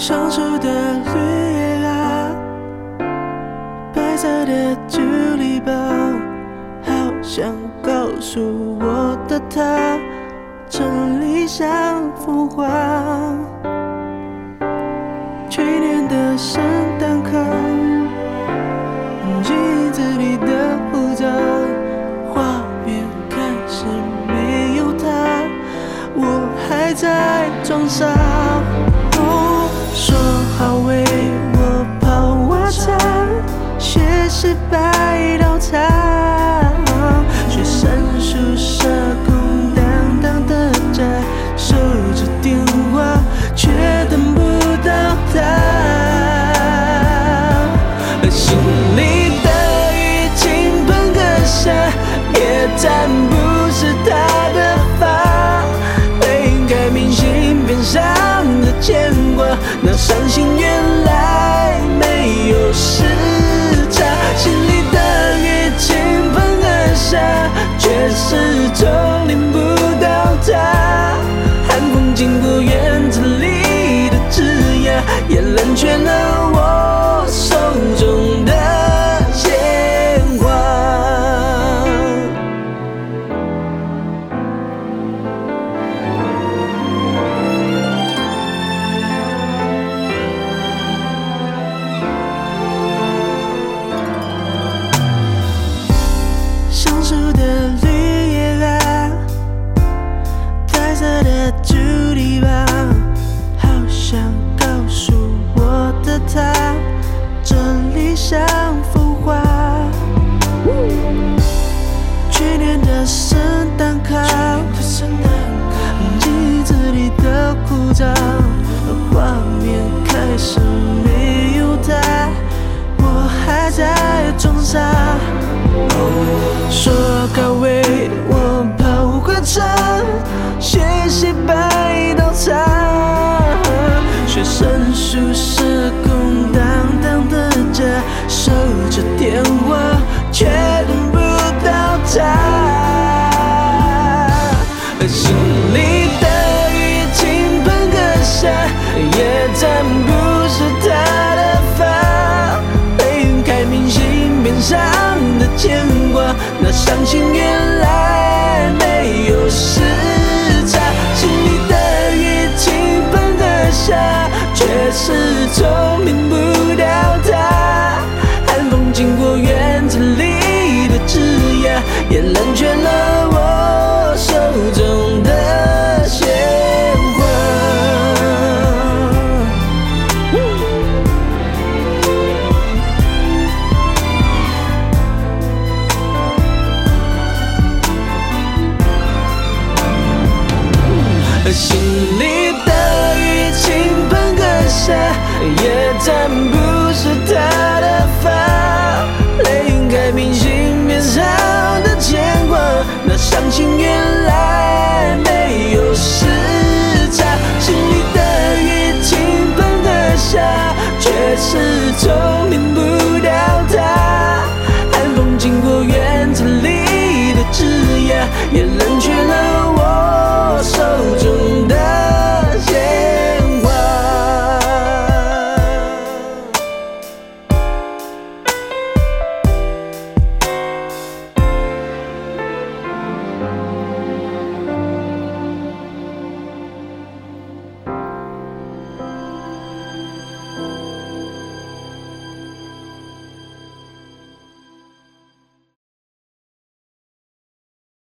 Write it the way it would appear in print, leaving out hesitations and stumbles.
上树的绿叶啊，白色的竹篱笆，好想告诉我的他，这理想浮华。去年的圣诞卡，镜子里的护照，画面开始没有他，我还在装傻。说好为我泡瓦茶，却是白倒茶。学生宿舍空荡荡的家，守着电话，却等不到他。心里的雨倾盆而下，也沾不是他的发。泪盖明信片上的牵挂，那伤心原来没有时差。心里的雨倾盆而下，却始终淋不到他。寒风经过院子里的枝桠，也冷却了我手中的鲜花。上树的绿叶啊，白色的竹篱笆，好想告诉我的他，这理想浮华。去年的圣诞卡，镜子里的枯燥，画面开始没有他，我还在装傻。说好为我泡花茶，学习白倒茶。学生宿舍空荡荡的家，守着电话，却等不到他。心里的雨倾盆而下，也沾不是他的发。泪盖明信片上的牵挂，那伤心原来没有时差。心里的雨倾盆而下，却始终淋不到他。寒风经过院子里的枝桠，也冷却了我手中的鲜花。心里的雨倾盆而下，也沾不是他的发。泪盖明信片上的牵挂，那伤心原来没有时差。心里的雨倾盆而下，却始终淋不到他。寒风经过院子里的枝桠，也冷却了